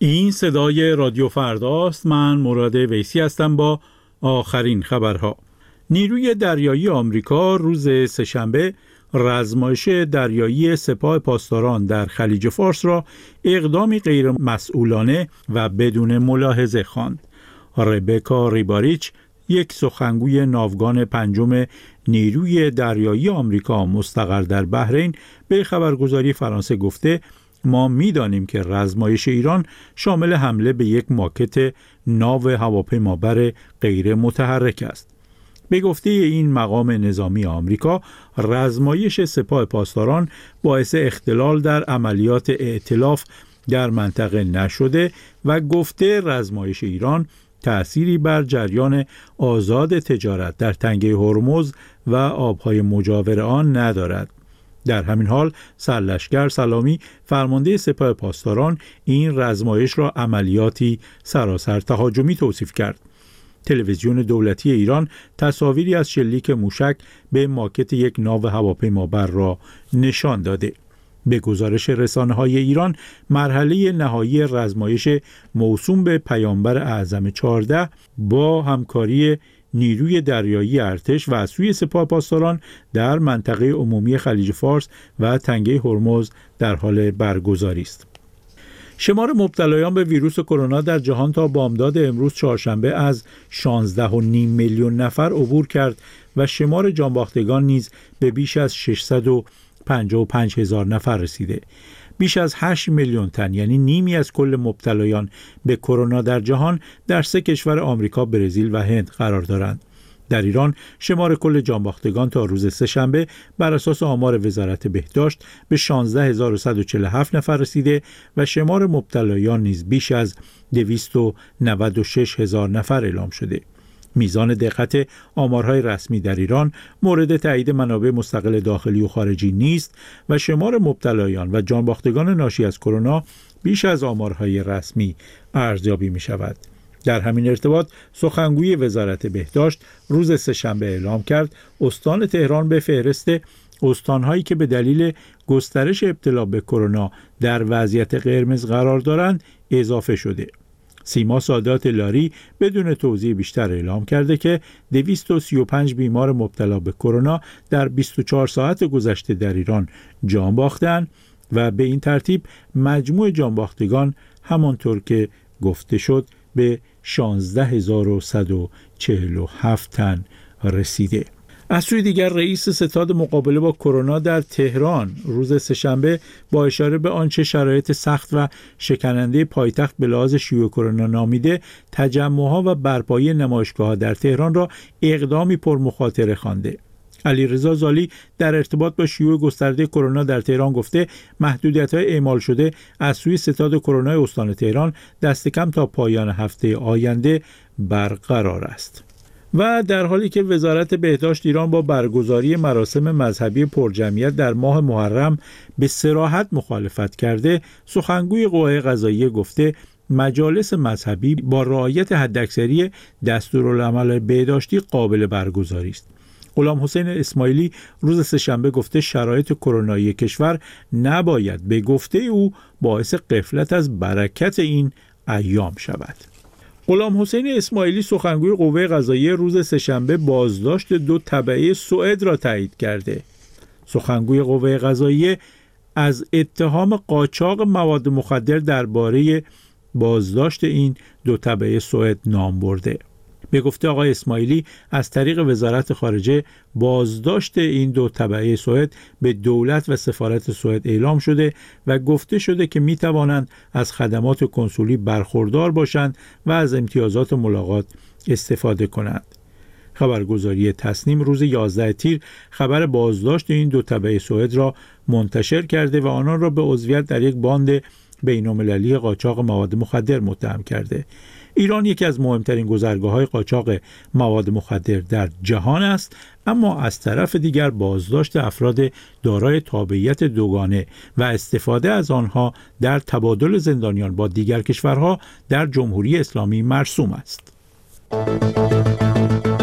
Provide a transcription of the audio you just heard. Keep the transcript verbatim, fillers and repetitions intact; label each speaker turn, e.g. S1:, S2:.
S1: این صدای رادیو فرداست. من مراد ویسی هستم با آخرین خبرها. نیروی دریایی آمریکا روز سه‌شنبه رزمایش دریایی سپاه پاسداران در خلیج فارس را اقدامی غیر مسئولانه و بدون ملاحظه خواند. ربکا ریباریچ، یک سخنگوی ناوگان پنجم نیروی دریایی آمریکا مستقر در بحرین، به خبرگزاری فرانسه گفته ما می‌دانیم که رزمایش ایران شامل حمله به یک ماکت ناو هواپیمابر غیر متحرک است. به گفته این مقام نظامی آمریکا، رزمایش سپاه پاسداران باعث اختلال در عملیات ائتلاف در منطقه نشده و گفته رزمایش ایران تأثیری بر جریان آزاد تجارت در تنگه هرمز و آبهای مجاور آن ندارد. در همین حال سرلشکر سلامی، فرمانده سپاه پاسداران، این رزمایش را عملیاتی سراسر تهاجمی توصیف کرد. تلویزیون دولتی ایران تصاویری از شلیک موشک به ماکت یک ناو هواپیمابر را نشان داده. به گزارش رسانه‌های ایران، مرحله نهایی رزمایش موسوم به پیامبر اعظم چهارده با همکاری نیروی دریایی ارتش و از سوی سپاه پاسداران در منطقه عمومی خلیج فارس و تنگه هرمز در حال برگزاری است. شمار مبتلایان به ویروس کرونا در جهان تا بامداد امروز چهارشنبه از شانزده و نیم میلیون نفر عبور کرد و شمار جانباختگان نیز به بیش از ششصد و پنجاه و پنج هزار نفر رسیده. بیش از هشت میلیون تن، یعنی نیمی از کل مبتلایان به کرونا در جهان، در سه کشور آمریکا، برزیل و هند قرار دارند. در ایران شمار کل جانباختگان تا روز سه‌شنبه بر اساس آمار وزارت بهداشت به شانزده هزار و صد و چهل و هفت نفر رسیده و شمار مبتلایان نیز بیش از دویست و نود و شش هزار نفر اعلام شده. میزان دقت آمارهای رسمی در ایران مورد تایید منابع مستقل داخلی و خارجی نیست و شمار مبتلایان و جانباختگان ناشی از کرونا بیش از آمارهای رسمی ارزیابی می شود. در همین ارتباط سخنگوی وزارت بهداشت روز سه‌شنبه اعلام کرد استان تهران به فهرست استان‌هایی که به دلیل گسترش ابتلا به کرونا در وضعیت قرمز قرار دارند اضافه شده. سیما سادات لاری بدون توضیح بیشتر اعلام کرده که دویست و سی و پنج بیمار مبتلا به کرونا در بیست و چهار ساعت گذشته در ایران جان باختند و به این ترتیب مجموع جانباختگان همانطور که گفته شد به شانزده هزار و صد و چهل و هفت تن رسیده. از سوی دیگر رئیس ستاد مقابله با کرونا در تهران روز سه‌شنبه با اشاره به آنچه شرایط سخت و شکننده پایتخت به لحاظ شیوع کرونا نامیده، تجمع‌ها و برپایی نمایشگاه‌ها در تهران را اقدامی پرمخاطره خوانده. علیرضا زالی در ارتباط با شیوع گسترده کرونا در تهران گفته محدودیت‌های اعمال شده از سوی ستاد کرونا استان تهران دست کم تا پایان هفته آینده برقرار است. و در حالی که وزارت بهداشت ایران با برگزاری مراسم مذهبی پرجمعیت در ماه محرم به صراحت مخالفت کرده، سخنگوی قوه قضاییه گفته مجالس مذهبی با رعایت حداکثری دستورالعمل بهداشتی قابل برگزاری است. غلام حسین اسماعیلی روز سه‌شنبه گفته شرایط کرونایی کشور نباید به گفته او باعث غفلت از برکت این ایام شود. غلام حسین اسماعیلی سخنگوی قوه قضاییه روز سه‌شنبه بازداشت دو تبعه سوئد را تایید کرده. سخنگوی قوه قضاییه از اتهام قاچاق مواد مخدر درباره بازداشت این دو تبعه سوئد نام برده. به گفته آقای اسماعیلی از طریق وزارت خارجه بازداشت این دو تبعه سوئد به دولت و سفارت سوئد اعلام شده و گفته شده که می توانند از خدمات کنسولی برخوردار باشند و از امتیازات ملاقات استفاده کنند. خبرگزاری تصنیم روز یازده تیر خبر بازداشت این دو تبعه سوئد را منتشر کرده و آنان را به عضویت در یک باند بین‌المللی قاچاق مواد مخدر متهم کرده. ایران یکی از مهمترین گذرگاه‌های قاچاق مواد مخدر در جهان است، اما از طرف دیگر بازداشت افراد دارای تابعیت دوگانه و استفاده از آنها در تبادل زندانیان با دیگر کشورها در جمهوری اسلامی مرسوم است.